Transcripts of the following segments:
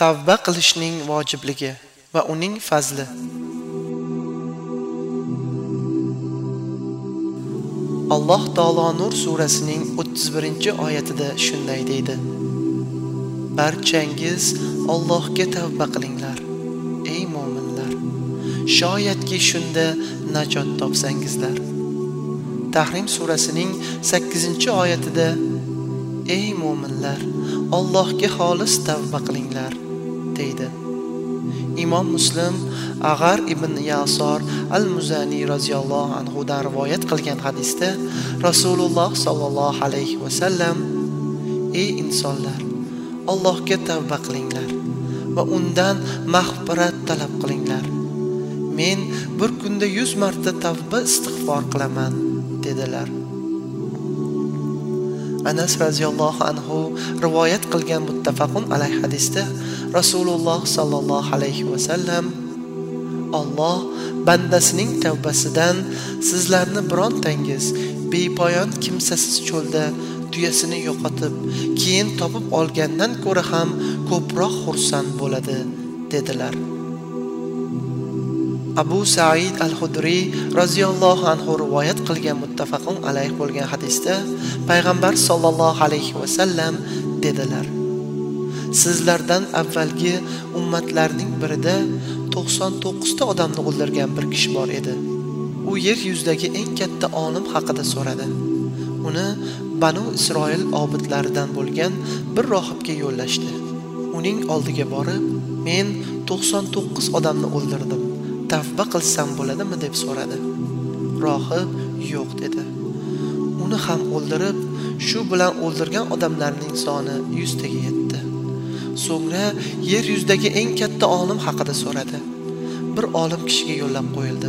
Tavba qilishning vojibligi va uning fazli. Alloh taolo Nur surasining 31-oyatida shunday deydi: Barchangiz Allohga tavba qilinglar, ey mu'minlar, shoyatki shunda najot topsangizlar. Tahrim surasining 8-oyatida: Ey mu'minlar, Allohga xolis tavba qilinglar deydi. Imom Muslim Ag'ar ibn Yasor al-Muzani roziyallohu anhu dan rivoyat qilgan hadisda Rasululloh sallallohu alayhi va sallam: Ey insonlar, Allohga tavba qilinglar va undan mag'firat talab qilinglar. Men bir kunda 100 marta tavba istig'for qilaman dedilar. Anas radhiyallohu anhu rivoyat qilgan muttafaqun alayh hadisda Rasululloh sallallohu alayhi va sallam: Alloh bandasining tavbasidan sizlarni birontangiz bepoyon kimsasiz cho'lda tuyasini yo'qotib, keyin topib olgandan ko'ra ham ko'proq xursand bo'ladi dedilar. Abu Sa'id al-Khudri radhiyallohu anhu rivoyat qilgan muttafaqun alayh bo'lgan hadisda payg'ambar sallallohu alayhi va sallam dedilar: Sizlardan avvalgi ummatlarning birida 99 ta odamni o'ldirgan bir kishi bor edi. U yer yuzidagi eng katta olim haqida so'radi. Uni Banu Isroil obidlaridan bo'lgan bir rohibga yo'llashdi. Uning oldiga borib, men 99 odamni o'ldirdim. Tavba qilsam bo'ladimi deb so'radi. Rohib yo'q dedi. Uni ham o'ldirib, shu bilan o'ldirgan odamlarning soni 100 taga yetdi. So'ngra yer yuzidagi eng katta olim haqida so'radi. Bir olim kishiga yo'llab qo'yildi.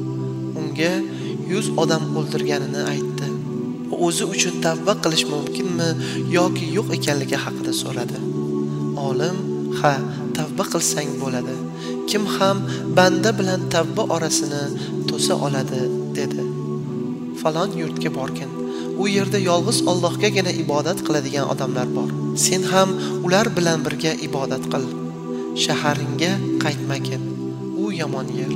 Unga 100 odam o'ldirganini aytdi. O'zi uchun tavba qilish mumkinmi yoki yo'q ekanligi haqida so'radi. Olim: "Ha, tavba qilsang bo'ladi. Kim ham banda bilan tavba orasini to'sa oladi" dedi. Falon yurtga borgin. U yerda yolg'iz Allohgagina ibodat qiladigan odamlar bor. Sen ham ular bilan birga ibodat qil. Shaharingga qaytmagin. U yomon yer.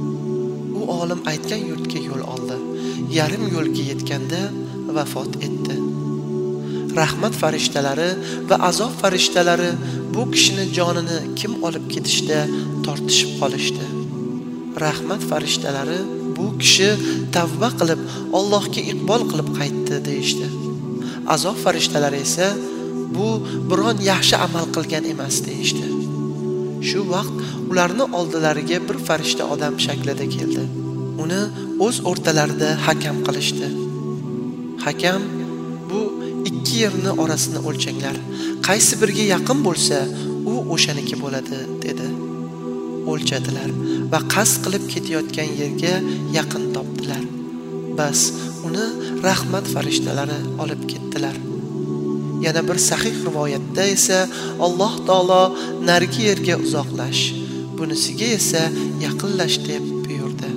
U olim aytgan yurtga yo'l oldi. Yarim yo'lga yetganda vafot etdi. Rahmat farishtalari va azob farishtalari bu kishini jonini kim olib ketishda tortishib qolishdi. Rahmat farishtalari bu kishi tavba qilib Allohga iqbol qilib qaytdi deyishdi. Azob farishtalari esa bu biron yaxshi amal qilgan emas deyishdi. Shu vaqt ularni oldilariga bir farishta odam shaklida keldi. Uni o'z o'rtalarida hakam qilishdi. Hakam: bu ikki yerni orasini o'lchanglar. Qaysi biriga yaqin bo'lsa, u o'shaniki bo'ladi dedi. O'lchadilar va qasd qilib ketayotgan yerga yaqin topdilar. Bas, uni rahmat farishtalari olib ketdilar. Yana bir sahih rivoyatda esa Alloh taolo narigi yerga uzoqlash, bunisiga esa yaqinlash deb buyurdi.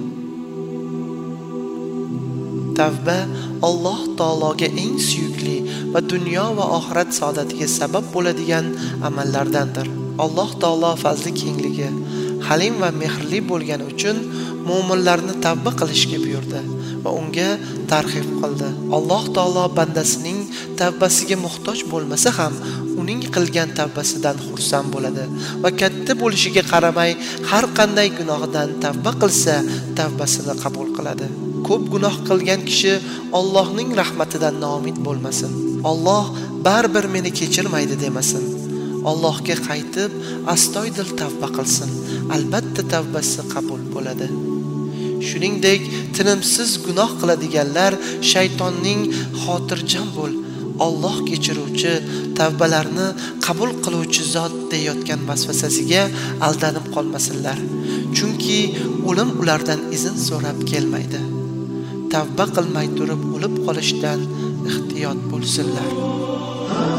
Tavba Alloh taologa eng suyukli va dunyo va oxirat saodatiga sabab bo'ladigan amallardandir. Alloh taolo fazli kengligi, halim va mehrli bo'lgani uchun mu'minlarni tavba qilishga buyurdi va unga targ'ib qildi. Alloh taolo bandasining tavbasiga muhtoj bo'lmasa ham uning qilgan tavbasidan xursand bo'ladi va katta bo'lishiga qaramay har qanday gunohdan tavba qilsa, tavbasini qabul qiladi. Ko'p gunoh qilgan kishi Allohning rahmatidan noumid bo'lmasin. Alloh baribir meni kechirmaydi demasin. Allohga qaytib, astoydil tavba qilsin. Albatta tavbasi qabul bo'ladi. Shuningdek, tinimsiz gunoh qiladiganlar shaytonning xotirjam bo'l, Alloh kechiruvchi, tavbalarni qabul qiluvchi zot deyotgan vasvasasiga aldanib qolmasinlar. Chunki o'lim ulardan izn so'rab kelmaydi. Tavba qilmay turib o'lib qolishdan ehtiyot bo'lsinlar.